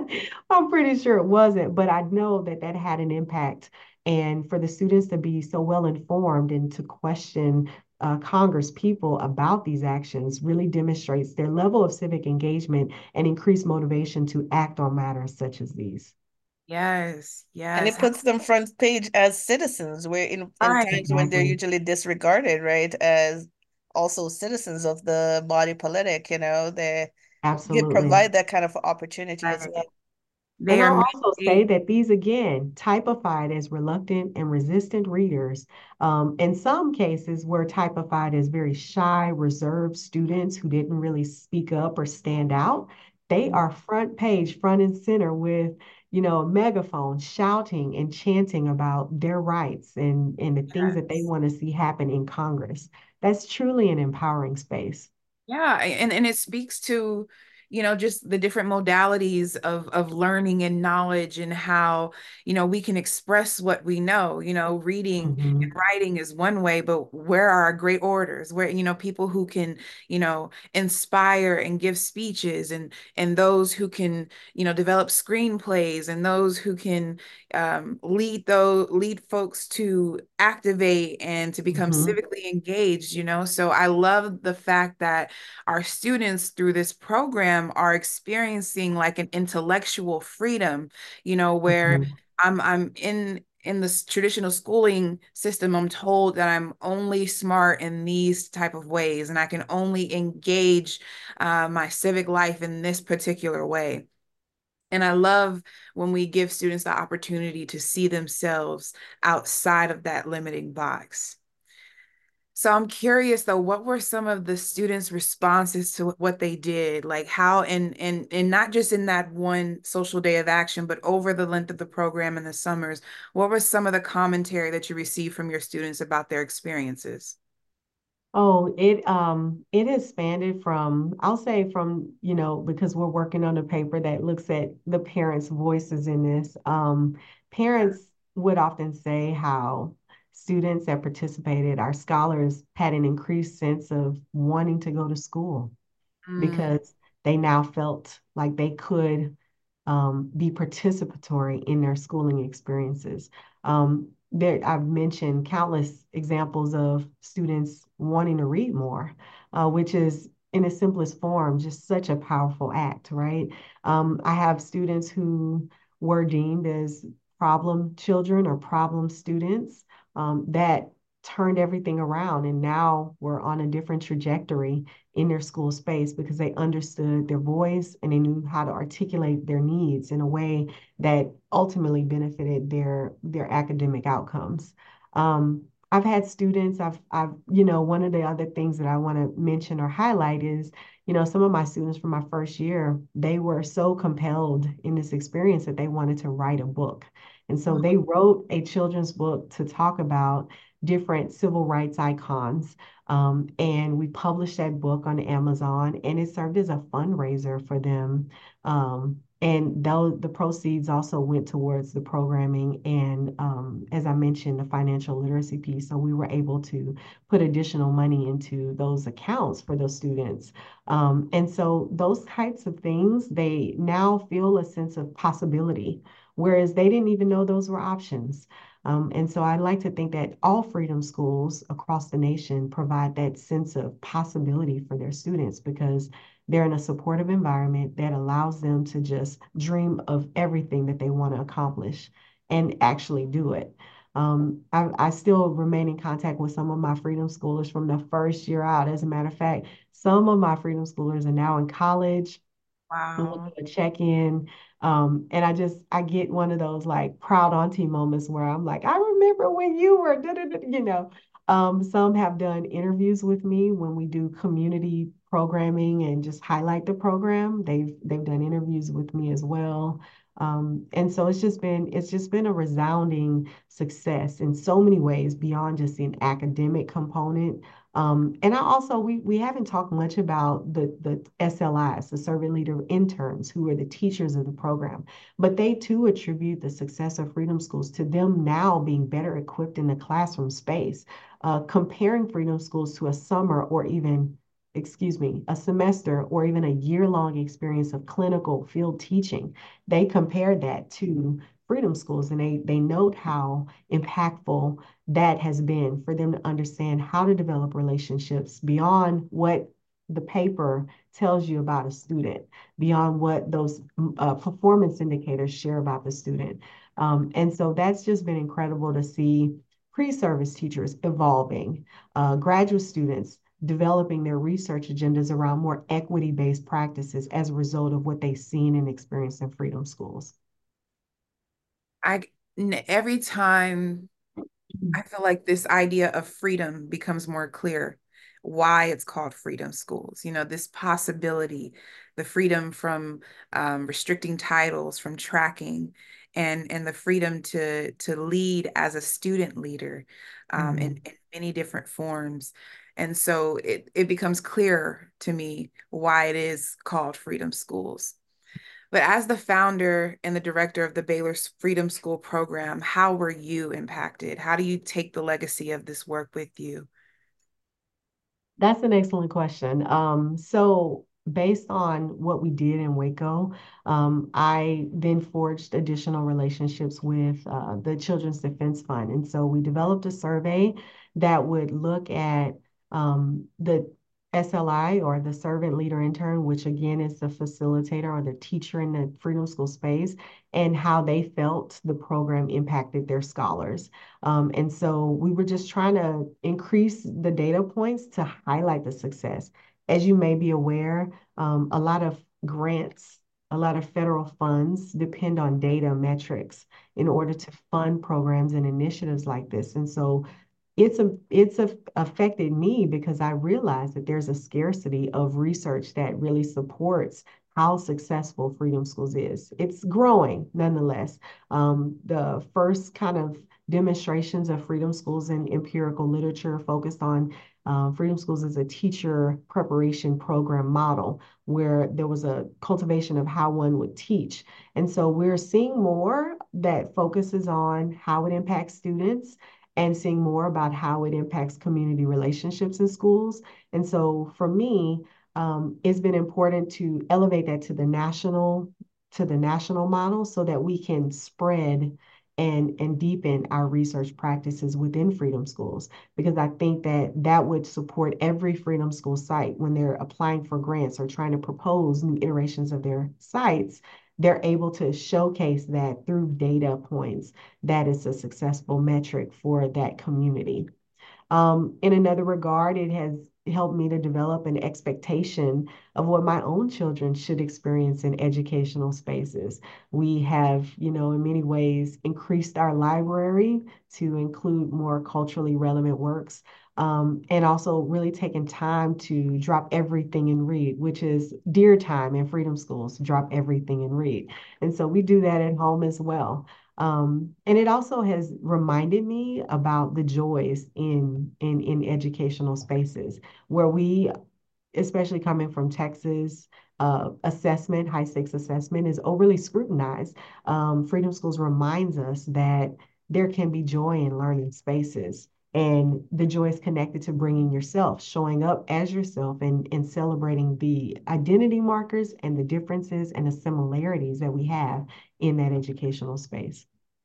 I'm pretty sure it wasn't, but I know that that had an impact. And for the students to be so well informed and to question uh, Congress people about these actions really demonstrates their level of civic engagement and increased motivation to act on matters such as these. Yes, And yes. it puts them front page as citizens, where in, in Right. times when they're Exactly. usually disregarded, right? As also citizens of the body politic, you know, they you Absolutely. provide that kind of opportunity as Right. well. They And are I'll also say mandated. that these, again, typified as reluctant and resistant readers. Um, in some cases, were typified as very shy, reserved students who didn't really speak up or stand out. They are front page, front and center with, you know, a megaphone shouting and chanting about their rights and, and the things that they Yes. want to see happen in Congress. That's truly an empowering space. Yeah, and and it speaks to, you know, just the different modalities of of learning and knowledge and how, you know, we can express what we know. You know, reading and Mhm. writing is one way, but where are our great orators? Where, you know, people who can, you know, inspire and give speeches and and those who can, you know, develop screenplays and those who can um, lead those lead folks to activate and to become Mhm. civically engaged, you know. So I love the fact that our students through this program are experiencing like an intellectual freedom, you know, where Mhm. I'm I'm in in this traditional schooling system, I'm told that I'm only smart in these type of ways and I can only engage uh, my civic life in this particular way. And I love when we give students the opportunity to see themselves outside of that limiting box. So I'm curious though, what were some of the students' responses to what they did? Like how and and and not just in that one social day of action, but over the length of the program in the summers, what was some of the commentary that you received from your students about their experiences? Oh, it um it has expanded from I'll say from, you know, because we're working on a paper that looks at the parents' voices in this. Um, parents would often say how students that participated, our scholars had an increased sense of wanting to go to school Mm, because they now felt like they could um, be participatory in their schooling experiences. Um, there, I've mentioned countless examples of students wanting to read more, uh, which is in its simplest form, just such a powerful act, right? Um, I have students who were deemed as problem children or problem students um, that turned everything around and now we're on a different trajectory in their school space because they understood their voice and they knew how to articulate their needs in a way that ultimately benefited their their academic outcomes. Um, I've had students, I've, I've, you know, one of the other things that I want to mention or highlight is, you know, some of my students from my first year, they were so compelled in this experience that they wanted to write a book. And so they wrote a children's book to talk about different civil rights icons. Um, and we published that book on Amazon, and it served as a fundraiser for them. Um, and those the proceeds also went towards the programming and, um, as I mentioned, the financial literacy piece. So we were able to put additional money into those accounts for those students. Um, and so those types of things, they now feel a sense of possibility, whereas they didn't even know those were options. Um, and so I like to think that all freedom schools across the nation provide that sense of possibility for their students because they're in a supportive environment that allows them to just dream of everything that they want to accomplish and actually do it. Um, I, I still remain in contact with some of my freedom schoolers from the first year out. As a matter of fact, some of my freedom schoolers are now in college and we'll do Wow. a check-in. Um, and I just I get one of those like proud auntie moments where I'm like, I remember when you were, da, da, da, you know. Um, some have done interviews with me when we do community programming and just highlight the program. They've they've done interviews with me as well. Um, and so it's just been it's just been a resounding success in so many ways beyond just an academic component. Um, and I also we we haven't talked much about the the S L Is, the servant leader interns, who are the teachers of the program, but they too attribute the success of Freedom Schools to them now being better equipped in the classroom space. Uh, comparing Freedom Schools to a summer or even, excuse me, a semester or even a year-long experience of clinical field teaching, they compared that to Freedom Schools, and they they note how impactful that has been for them to understand how to develop relationships beyond what the paper tells you about a student, beyond what those uh, performance indicators share about the student. Um, and so that's just been incredible to see pre-service teachers evolving, uh, graduate students developing their research agendas around more equity-based practices as a result of what they've seen and experienced in freedom schools. I every time I feel like this idea of freedom becomes more clear why it's called freedom schools. You know, this possibility, the freedom from um, restricting titles, from tracking, and and the freedom to to lead as a student leader um, in, Mhm. in many different forms. And so it it becomes clear to me why it is called freedom schools. But as the founder and the director of the Baylor Freedom School program, how were you impacted? How do you take the legacy of this work with you? That's an excellent question. Um, so based on what we did in Waco, um, I then forged additional relationships with uh, the Children's Defense Fund. And so we developed a survey that would look at um, the S L I, or the servant leader intern, which again is the facilitator or the teacher in the Freedom School space, and how they felt the program impacted their scholars. Um, and so we were just trying to increase the data points to highlight the success. As you may be aware, um, a lot of grants, a lot of federal funds depend on data metrics in order to fund programs and initiatives like this. And so it's a it's a, affected me because I realize that there's a scarcity of research that really supports how successful Freedom Schools is. It's growing nonetheless. Um, the first kind of demonstrations of Freedom Schools in empirical literature focused on uh, Freedom Schools as a teacher preparation program model, where there was a cultivation of how one would teach. And so we're seeing more that focuses on how it impacts students and seeing more about how it impacts community relationships in schools. And so for me, um, it's been important to elevate that to the national to the national model so that we can spread and and deepen our research practices within Freedom Schools, because I think that that would support every Freedom School site when they're applying for grants or trying to propose new iterations of their sites. They're able to showcase that through data points that is a successful metric for that community. Um, in another regard, it has helped me to develop an expectation of what my own children should experience in educational spaces. We have, you know, in many ways increased our library to include more culturally relevant works. Um, and also really taking time to drop everything and read, which is dear time in Freedom Schools, drop everything and read. And so we do that at home as well. Um, and it also has reminded me about the joys in in in educational spaces where we, especially coming from Texas, uh, assessment, high stakes assessment is overly scrutinized. Um, Freedom Schools reminds us that there can be joy in learning spaces. And the joy is connected to bringing yourself, showing up as yourself, and, and celebrating the identity markers and the differences and the similarities that we have in that educational space.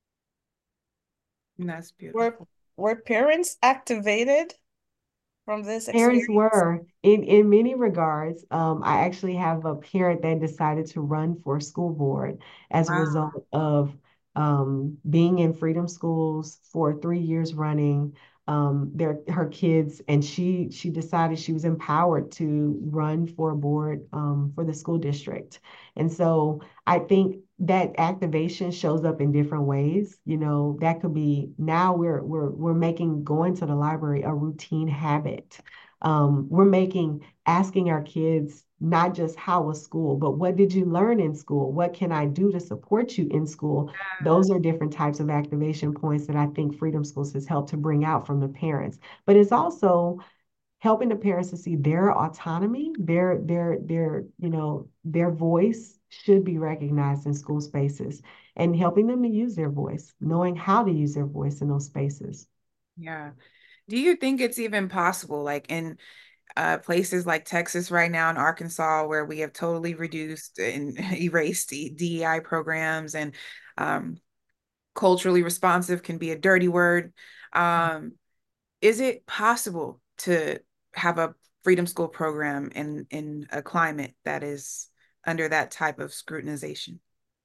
That's Were beautiful. were parents activated from this Parents experience? were in in many regards. Um, I actually have a parent that decided to run for school board as a Wow. result of um, being in Freedom Schools for three years running. Um, their her kids, and she she decided she was empowered to run for a board um, for the school district. And so I think that activation shows up in different ways. You know, that could be now we're we're we're making going to the library a routine habit. Um, we're making asking our kids not just how was school, but what did you learn in school? What can I do to support you in school? Those are different types of activation points that I think Freedom Schools has helped to bring out from the parents. But it's also helping the parents to see their autonomy, their their their you know their voice should be recognized in school spaces, and helping them to use their voice, knowing how to use their voice in those spaces. Yeah. Do you think it's even possible, like in uh, places like Texas right now and Arkansas, where we have totally reduced and erased D E I programs, and um, culturally responsive can be a dirty word. Um, is it possible to have a freedom school program in in a climate that is under that type of scrutinization?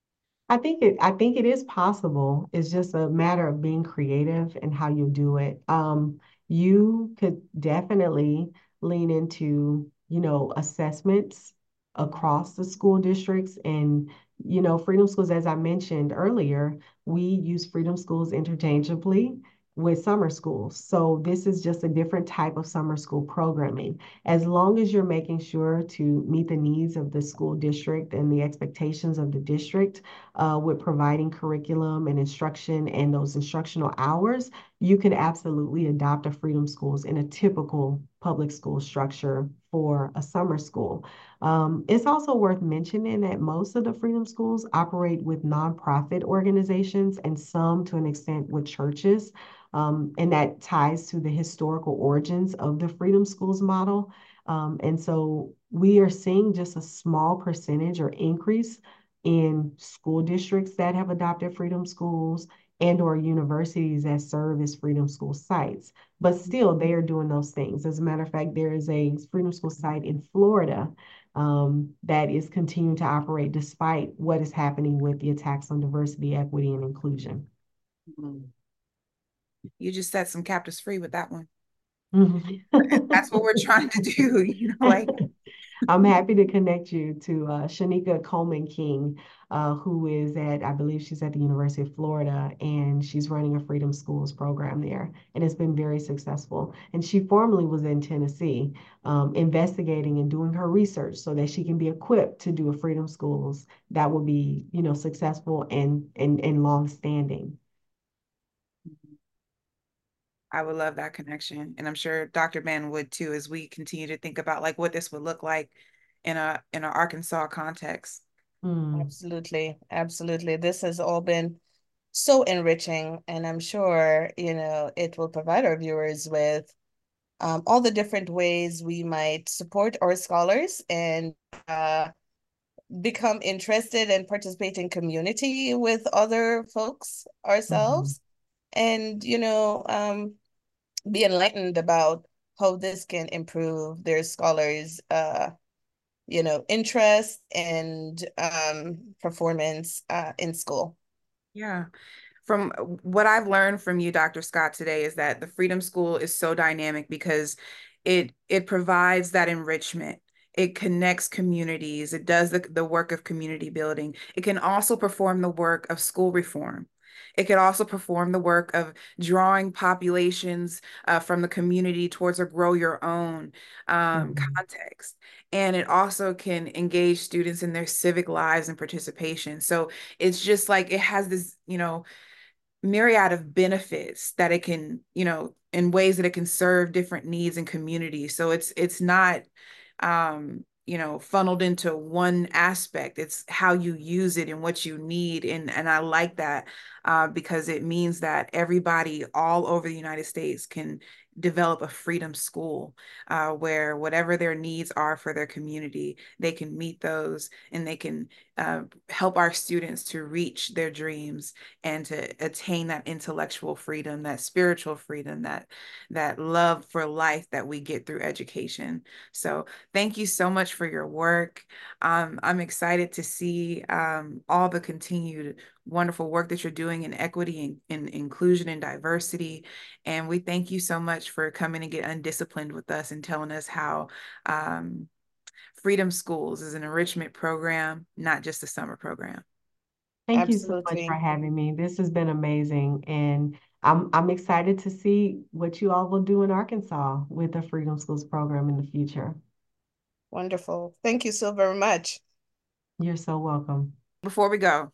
I think it I think it is possible. It's just a matter of being creative and how you do it. Um, you could definitely lean into, you know, assessments across the school districts and, you know, Freedom Schools, as I mentioned earlier, we use Freedom Schools interchangeably with summer schools. So this is just a different type of summer school programming. As long as you're making sure to meet the needs of the school district and the expectations of the district, uh, with providing curriculum and instruction and those instructional hours, you could absolutely adopt a Freedom Schools in a typical public school structure for a summer school. Um, it's also worth mentioning that most of the Freedom Schools operate with nonprofit organizations and some to an extent with churches. Um, and that ties to the historical origins of the Freedom Schools model. Um, and so we are seeing just a small percentage or increase in school districts that have adopted Freedom Schools and or universities that serve as Freedom School sites. But still, they are doing those things. As a matter of fact, there is a Freedom School site in Florida um, that is continuing to operate despite what is happening with the attacks on diversity, equity, and inclusion. Mhm. You just set some captives free with that one. Mhm. That's what we're trying to do, you know, like I'm happy to connect you to uh, Shanika Coleman King, uh, who is at, I believe she's at the University of Florida, and she's running a Freedom Schools program there, and it's been very successful. And she formerly was in Tennessee, um, investigating and doing her research so that she can be equipped to do a Freedom Schools that will be, you know, successful and and and long standing. I would love that connection. And I'm sure Doctor Ben would too, as we continue to think about like what this would look like in a in an Arkansas context. Mm. Absolutely, absolutely. This has all been so enriching, and I'm sure, you know, it will provide our viewers with um, all the different ways we might support our scholars and uh, become interested and participate in community with other folks Mhm. ourselves, and, you know, um, be enlightened about how this can improve their scholars' uh, you know, interest and um, performance uh, in school. Yeah. from what I've learned from you, Doctor Scott, today is that the Freedom School is so dynamic because it it provides that enrichment. It connects communities. It does the, the work of community building. It can also perform the work of school reform. It could also perform the work of drawing populations uh, from the community towards a grow your own um, Mhm. context. And it also can engage students in their civic lives and participation. So it's just like it has this, you know, myriad of benefits that it can, you know, in ways that it can serve different needs and communities. So it's it's not um, you know, funneled into one aspect. It's how you use it and what you need. And and I like that uh, because it means that everybody all over the United States can develop a freedom school uh, where whatever their needs are for their community, they can meet those and they can uh, help our students to reach their dreams and to attain that intellectual freedom, that spiritual freedom, that that love for life that we get through education. So thank you so much for your work. Um, I'm excited to see um, all the continued wonderful work that you're doing in equity and in inclusion and diversity. And we thank you so much for coming and get undisciplined with us and telling us how um, Freedom Schools is an enrichment program, not just a summer program. Thank you so much for Absolutely. having me. This has been amazing, and I'm I'm excited to see what you all will do in Arkansas with the Freedom Schools program in the future. Wonderful. Thank you so very much. You're so welcome. Before we go,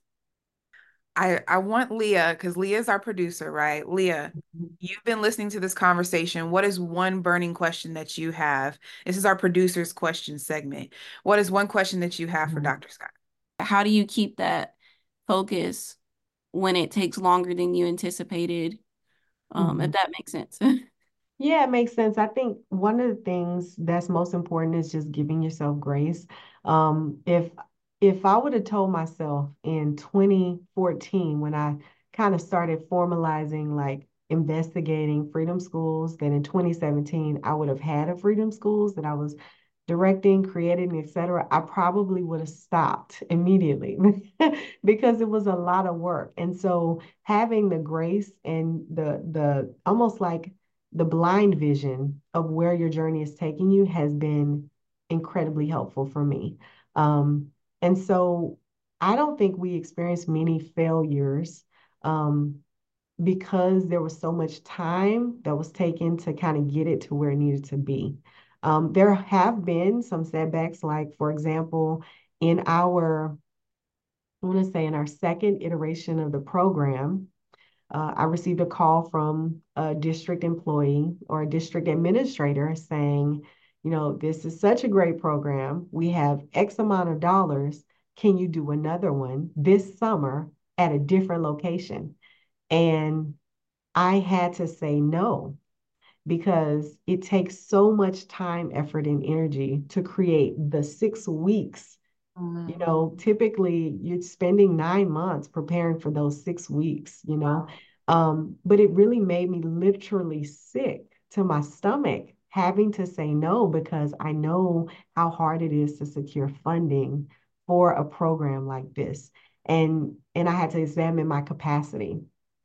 I, I want Leah, because Leah's our producer, right? Leah, you've been listening to this conversation. What is one burning question that you have? This is our producer's question segment. What is one question that you have for Mhm. Doctor Scott? How do you keep that focus when it takes longer than you anticipated? Um, if Mhm. that makes sense. Yeah, it makes sense. I think one of the things that's most important is just giving yourself grace. Um, if if I would have told myself in twenty fourteen when I kind of started formalizing like investigating freedom schools, that in twenty seventeen I would have had a freedom schools that I was directing, creating, et cetera, I probably would have stopped immediately because it was a lot of work. And so having the grace and the the almost like the blind vision of where your journey is taking you has been incredibly helpful for me. Um, and so I don't think we experienced many failures um, because there was so much time that was taken to kind of get it to where it needed to be. Um, there have been some setbacks, like, for example, in our, I want to say, in our second iteration of the program, uh, I received a call from a district employee or a district administrator saying, you know, this is such a great program. We have X amount of dollars. Can you do another one this summer at a different location? And I had to say no because it takes so much time, effort, and energy to create the six weeks. You Mm, know, typically you're spending nine months preparing for those six weeks, you know. wow. Um, but it really made me literally sick to my stomach having to say no because I know how hard it is to secure funding for a program like this. And and I had to examine my capacity.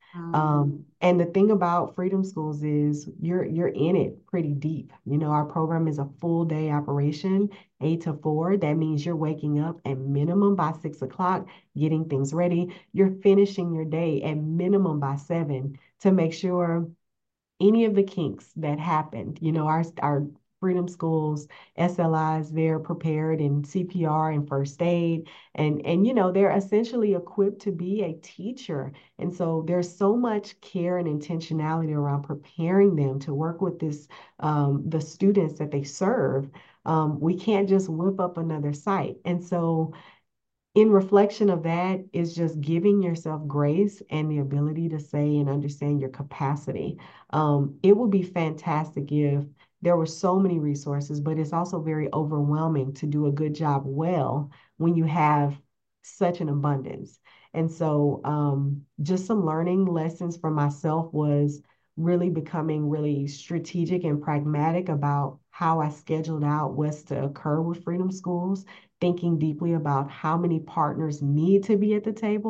Mm, Um, and the thing about Freedom Schools is you're you're in it pretty deep. You know, our program is a full day operation, eight to four. That means you're waking up at minimum by six o'clock, getting things ready. You're finishing your day at minimum by seven to make sure any of the kinks that happened. You know, our our Freedom Schools, S L Is, they're prepared in C P R and first aid, and and you know they're essentially equipped to be a teacher. And so there's so much care and intentionality around preparing them to work with this um, the students that they serve. Um, we can't just whip up another site, and so in reflection of that is just giving yourself grace and the ability to say and understand your capacity. Um, it would be fantastic if there were so many resources, but it's also very overwhelming to do a good job well when you have such an abundance. And so, um, just some learning lessons for myself was really becoming really strategic and pragmatic about how I scheduled out what's to occur with Freedom Schools, thinking deeply about how many partners need to be at the table.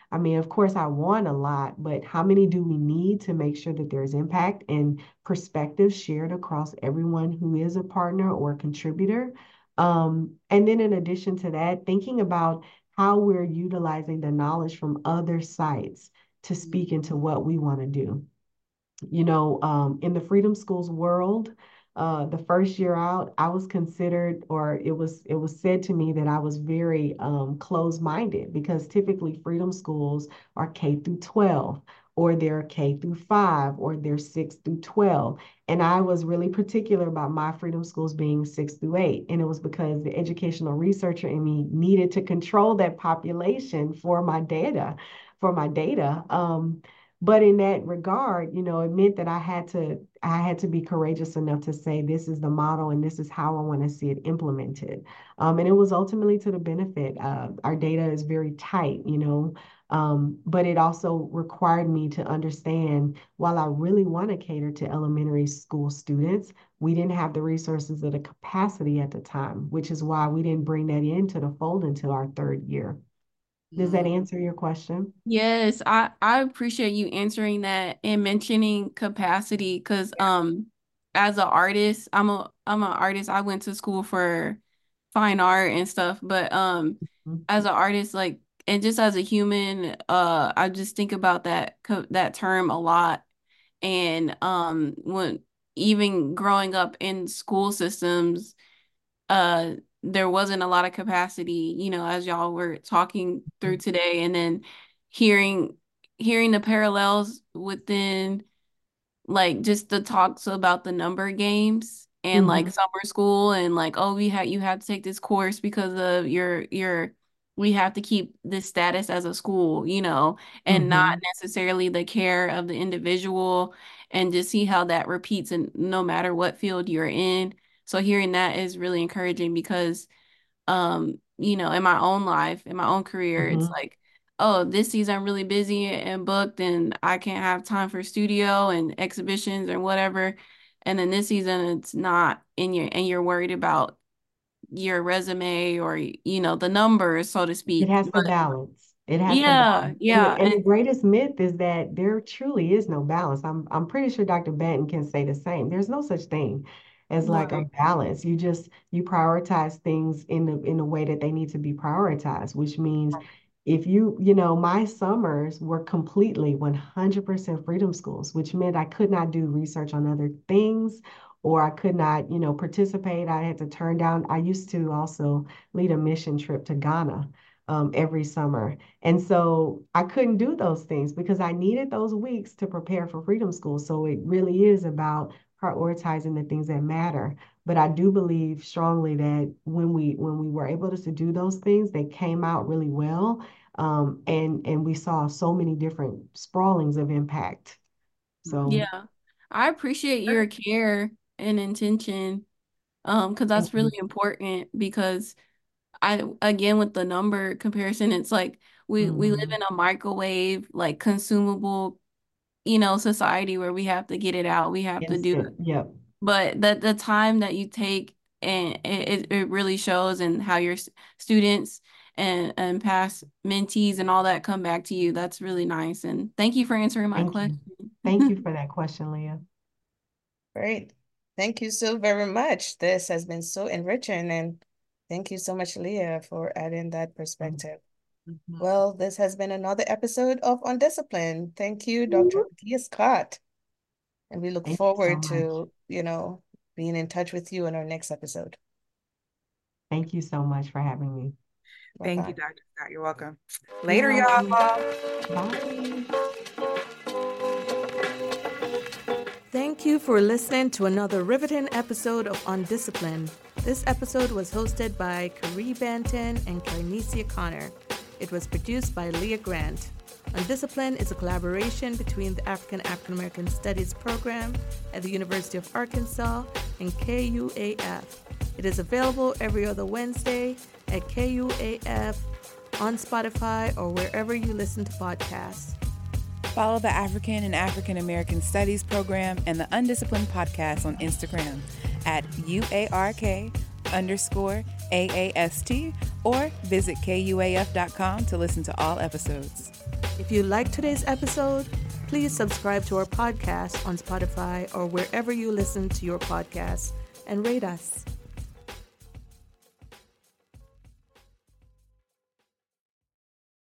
I mean, of course, I want a lot, but how many do we need to make sure that there's impact and perspective shared across everyone who is a partner or contributor? Um, and then in addition to that, thinking about how we're utilizing the knowledge from other sites to speak into what we want to do. You know, um, in the Freedom Schools world, uh, the first year out, I was considered, or it was it was said to me that I was very um, closed-minded, because typically Freedom Schools are K through twelve, or they're K through five, or they're six through twelve. And I was really particular about my Freedom Schools being six through eight. And it was because the educational researcher in me needed to control that population for my data, for my data. Um, but in that regard, you know, it meant that I had to I had to be courageous enough to say, this is the model and this is how I want to see it implemented. Um, and it was ultimately to the benefit. Uh, our data is very tight, you know, um, but it also required me to understand, while I really want to cater to elementary school students, we didn't have the resources or the capacity at the time, which is why we didn't bring that into the fold until our third year. Does that answer your question? Yes, I I appreciate you answering that and mentioning capacity, because um as an artist, I'm a I'm an artist. I went to school for fine art and stuff, but um Mhm. as an artist, like, and just as a human, uh I just think about that co that term a lot. And um when even growing up in school systems, uh there wasn't a lot of capacity, you know, as y'all were talking through today, and then hearing hearing the parallels within, like, just the talks about the number games and like Mhm. summer school, and like, oh, we have you have to take this course because of your your we have to keep this status as a school, you know, and not Mhm. necessarily the care of the individual, and just see how that repeats in no matter what field you're in. So hearing that is really encouraging, because um, you know, in my own life, in my own career, it's Mhm. like, oh, this season I'm really busy and booked and I can't have time for studio and exhibitions or whatever. And then this season it's not in your, and you're worried about your resume or, you know, the numbers, so to It speak. has to But balance. It has to yeah, balance. And the yeah. and the And greatest myth is that there truly is no balance. I'm I'm pretty sure Doctor Benton can say the same. There's no such thing as like a right. balance. You just you prioritize things in the in the way that they need to be prioritized, which means if you, you know, my summers were completely one hundred percent freedom schools, which meant I could not do research on other things, or I could not, you know, participate. I had to turn down. I used to also lead a mission trip to Ghana um, every summer. And so I couldn't do those things because I needed those weeks to prepare for Freedom School. So it really is about prioritizing the things that matter. But I do believe strongly that when we when we were able to do those things, they came out really well. Um, and and we saw so many different sprawlings of impact. So Yeah. I appreciate your care and intention, um, because thank that's you. really important, because I again with the number comparison, it's like we we live Mhm. in a microwave, like, consumable, you know, society where we have to get it out, we have to do it. Instant. Yep. But the the time that you take, and it it really shows in how your s- students and and past mentees and all that come back to you. That's really nice. And thank you for answering my Thank question. you. Thank you for that question, Leah. Great. Thank you so very much. This has been so enriching, and thank you so much, Leah, for adding that perspective. Mhm. Well, this has been another episode of Undisciplined. Thank you, Doctor Nakia Scott. And we look Thank you so forward much. to, you know, being in touch with you in our next episode. Thank you so much for having me. Thank you, Bye-bye. Doctor Scott. You're welcome. You're Later, welcome. y'all. Bye. Thank you for listening to another riveting episode of Undisciplined. This episode was hosted by Carrie Banton and Carnesia Connor. It was produced by Leah Grant. Undisciplined is a collaboration between the African African American Studies program at the University of Arkansas and K U A F. It is available every other Wednesday at K U A F, on Spotify, or wherever you listen to podcasts. Follow the African and African American Studies program and the Undisciplined podcast on Instagram at U A R K underscore A A S T, or visit K U A F dot com to listen to all episodes. If you liked today's episode, please subscribe to our podcast on Spotify or wherever you listen to your podcasts and rate us.